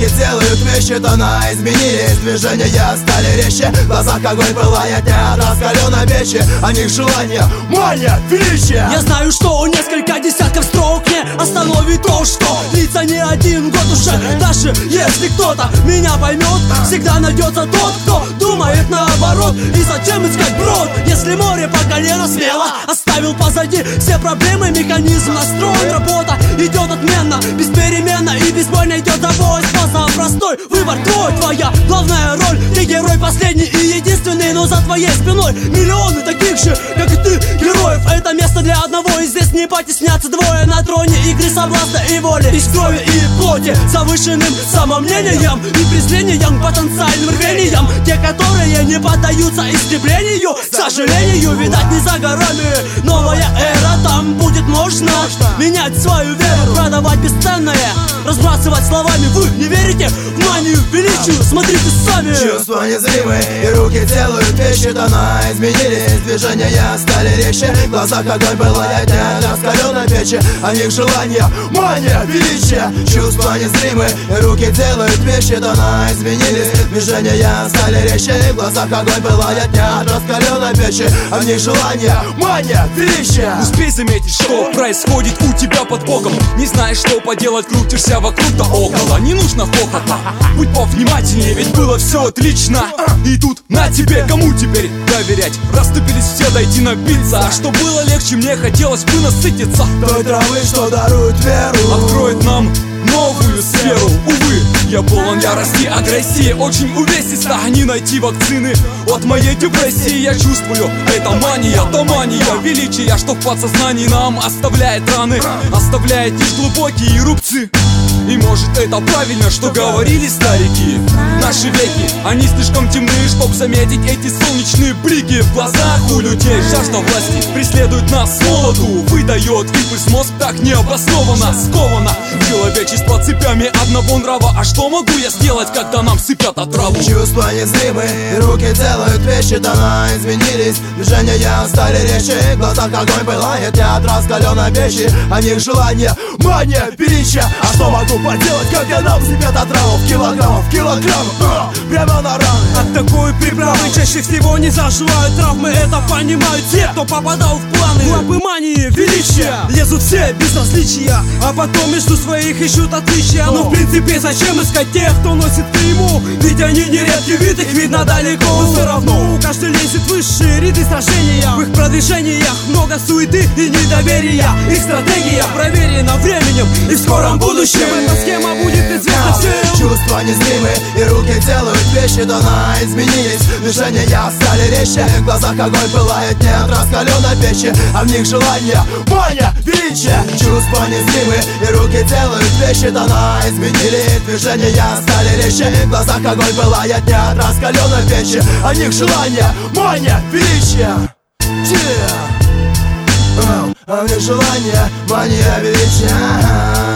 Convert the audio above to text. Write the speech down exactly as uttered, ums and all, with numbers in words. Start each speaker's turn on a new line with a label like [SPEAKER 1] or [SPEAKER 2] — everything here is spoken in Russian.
[SPEAKER 1] руки делают вещи, тона изменились, движения стали резче, в глазах огонь пылает не от раскаленной печи, а них желание, мания, величие.
[SPEAKER 2] Я знаю, что несколько десятков строк не остановит то, что длится не один год уже. Даже если кто-то меня поймет, всегда найдется тот, кто думает наоборот. И зачем искать брод, если море по колено смело оставил позади все проблемы, механизм настроен, работа идет отменно, беспеременно и безбойно идет за бой. Способ простой, выбор твой, твоя главная роль. Ты герой последний и единственный, но за твоей спиной миллионы таких же, как и ты, героев. Это место для одного, и здесь не потеснятся двое на троне игры соблазна и воли, из крови и плоти, завышенным самомнением и презрением, потенциальным рвением. Те, которые не поддаются истреблению, к сожалению, видать, не за горами новая эра. Там будет можно менять свою веру, продавать бесценное, разбрасывать словами. Вы не верите в манию величию? Смотрите сами.
[SPEAKER 1] Чувства незримые, и руки делают вещи, тона изменились, движения стали резче, в глазах огонь пылает не от раскаленной печи, а них желание, мания, величие. Чувства незримые, и руки делают вещи, тона изменились, движения стали резче, в глазах огонь пылает не от раскаленной печи, а в них желание, мания, величие.
[SPEAKER 3] Успей заметить, что происходит у тебя под боком. Не знаешь, что поделать, крутишься вокруг да около. Не нужно хохота, будь повнимательнее, ведь было все отлично. И тут на тебе, кому теперь доверять? Расступились все, дойти напиться. А что было легче, мне хотелось бы насытиться
[SPEAKER 1] той травы, что дарует веру,
[SPEAKER 3] откроет нам новую сферу. Увы, я полон ярости, агрессии, очень увесисто не найти вакцины от моей депрессии. Я чувствую, это мания, да мания величия, что в подсознании нам оставляет раны, оставляет лишь глубокие рубцы. И может это правильно, что говорили старики. Наши веки, они слишком темны, чтоб заметить эти солнечные блики. В глазах у людей жажда власти преследует нас с молоду, выдает импульс, мозг так необоснованно сковано человечество цепями одного нрава. А что могу я сделать, когда нам сыпят отраву?
[SPEAKER 1] Чувства незримые, и руки делают вещи, тона изменились, движения стали резче, в глазах огонь пылает не от раскаленной печи, а них желание, мания, величие. А что могу поделать, когда нам сыпят отраву в килограммов, килограммов, а, прямо на раны.
[SPEAKER 2] От такой приправы чаще всего не заживают травмы. Это понимают те, кто попадал в планы. Лапы мании, величия, лезут все без различия, а потом между своих ищут отличия. Но в принципе зачем искать тех, кто носит клейму? Ведь они нередки, вид их видно далеко. Но все равно каждый лезет в высшие ряды сражения. В их продвижениях много суеты и недоверия. Их стратегия проверена временем и в скором будущем эта схема будет известна всем.
[SPEAKER 1] Чувства незримые, и руки делают вещи, тона изменились, движения стали резче, в глазах огонь пылает не от раскаленной печи, а в них желание, мания, величие. Чувства незримые, и руки делают вещи, тона изменились, движения стали резче, в глазах огонь пылает не от раскаленной печи, а в них желание, мания, величие. Yeah. Oh, а в них желание, мания, величие.